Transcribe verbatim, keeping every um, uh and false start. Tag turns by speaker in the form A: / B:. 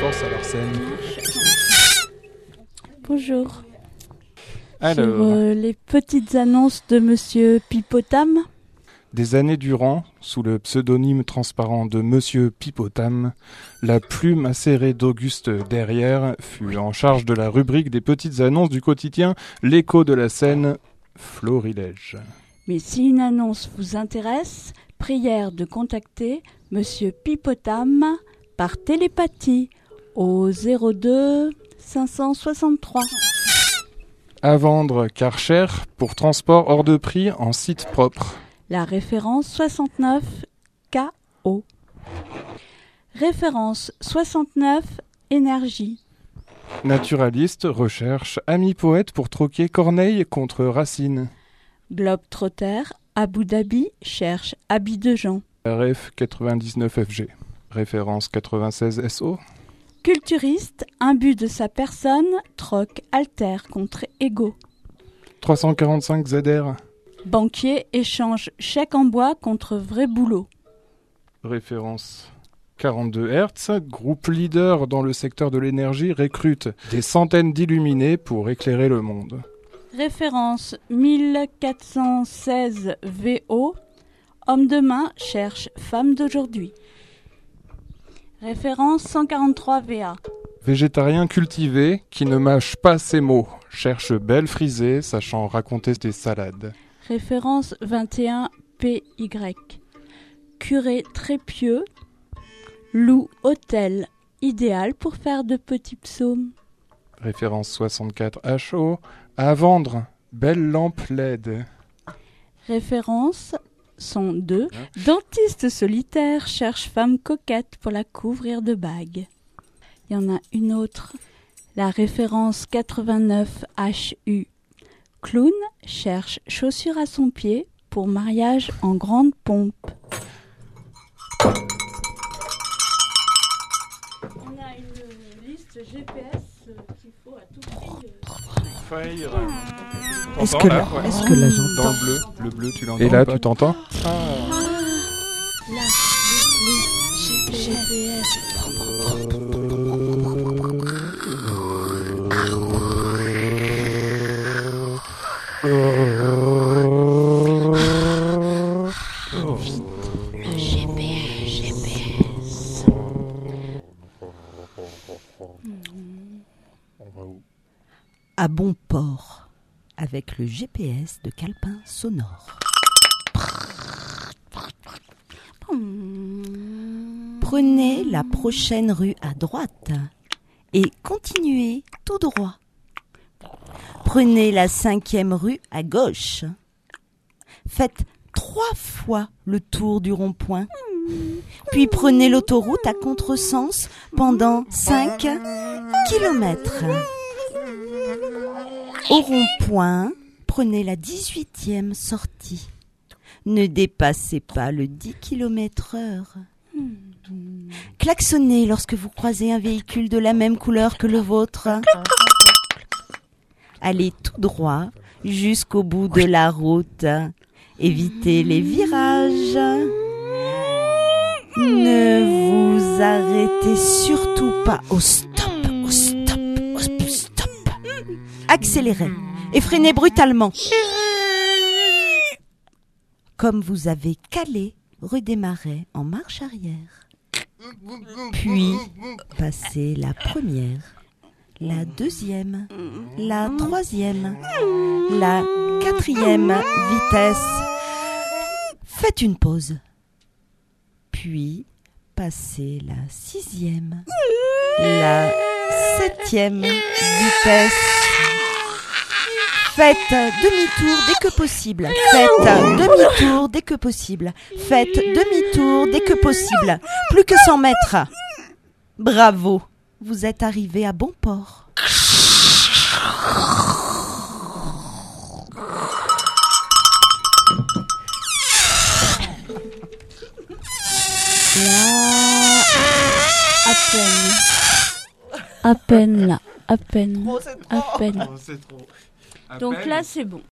A: pense à leur scène.
B: Bonjour.
A: Alors,
B: Sur euh, les petites annonces de Monsieur Pipotam.
A: des années durant, sous le pseudonyme transparent de Monsieur Pipotam, la plume acérée d'Auguste Derrière fut en charge de la rubrique des petites annonces du quotidien L'écho de la Seine, Florilège.
B: Mais si une annonce vous intéresse, prière de contacter Monsieur Pipotam par télépathie au zéro deux cinq cent soixante-trois.
A: À vendre Karcher pour transport hors de prix en site propre.
B: La référence soixante-neuf K O. Référence soixante-neuf Énergie.
A: Naturaliste recherche ami poète pour troquer Corneille contre Racine.
B: Globetrotter, Abu Dhabi cherche habit de Jean.
A: R F quatre-vingt-dix-neuf F G. Référence quatre-vingt-seize S O.
B: Culturiste, imbu de sa personne, troque alter contre ego.
A: trois cent quarante-cinq Z R.
B: Banquier échange chèque en bois contre vrai boulot.
A: Référence quarante-deux Hertz. Groupe leader dans le secteur de l'énergie recrute des centaines d'illuminés pour éclairer le monde.
B: Référence mille quatre cent seize V O. Homme de main cherche femme d'aujourd'hui. Référence cent quarante-trois V A.
A: Végétarien cultivé qui ne mâche pas ses mots. Cherche belle frisée sachant raconter des salades.
B: Référence vingt et un P Y. Curé très pieux. Loue hôtel idéal pour faire de petits psaumes.
A: Référence soixante-quatre H O. À vendre, belle lampe L E D.
B: Référence cent deux. Dentiste solitaire cherche femme coquette pour la couvrir de bagues. Il y en a une autre. La référence quatre-vingt-neuf H U. Clown cherche chaussures à son pied pour mariage en grande pompe. On a une liste G P S qu'il faut à tout prix.
A: Fire.
C: Est-ce que là,
A: ouais.
C: est-ce que là j'entends?
A: Dans le bleu, le bleu tu l'entends. Et là tu t'entends?
B: Là, les, les G P S.
C: À bon port, avec le G P S de Calepin Sonore. Prenez la prochaine rue à droite et continuez tout droit. Prenez la cinquième rue à gauche. Faites trois fois le tour du rond-point. Puis prenez l'autoroute à contresens pendant cinq kilomètres. Au rond-point, prenez la dix-huitième sortie. Ne dépassez pas le dix kilomètres heure. Klaxonnez lorsque vous croisez un véhicule de la même couleur que le vôtre. Allez tout droit jusqu'au bout de la route. Évitez les virages. Ne vous arrêtez surtout pas au stop, au stop, au stop. Accélérez et freinez brutalement. Comme vous avez calé, redémarrez en marche arrière. Puis, passez la première, la deuxième, la troisième, la quatrième vitesse. Faites une pause. Puis, passez la sixième, la septième vitesse. Faites demi-tour dès que possible. Faites demi-tour dès que possible. Faites demi-tour dès que possible. Plus que cent mètres. Bravo, vous êtes arrivé à bon port.
B: Là, à peine. À peine là, à peine. À peine.
A: C'est trop.
B: Donc là, c'est bon.